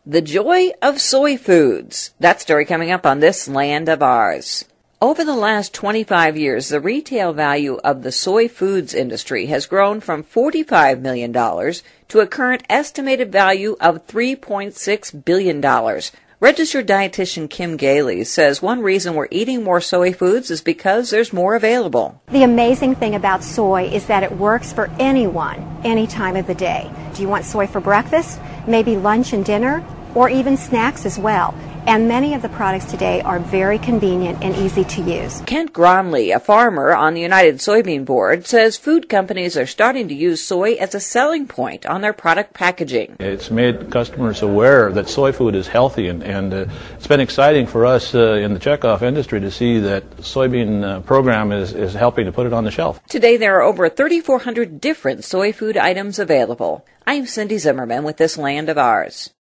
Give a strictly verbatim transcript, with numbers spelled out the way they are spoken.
The joy of soy foods. That story coming up on This Land of Ours. Over the last twenty-five years, the retail value of the soy foods industry has grown from forty-five million dollars to a current estimated value of three point six billion dollars. Registered dietitian Kim Gailey says one reason we're eating more soy foods is because there's more available. The amazing thing about soy is that it works for anyone, any time of the day. Do you want soy for breakfast, maybe lunch and dinner, or even snacks as well? And many of the products today are very convenient and easy to use. Kent Gromley, a farmer on the United Soybean Board, says food companies are starting to use soy as a selling point on their product packaging. It's made customers aware that soy food is healthy, and, and uh, it's been exciting for us uh, in the checkoff industry to see that the soybean uh, program is, is helping to put it on the shelf. Today there are over thirty-four hundred different soy food items available. I'm Cindy Zimmerman with This Land of Ours.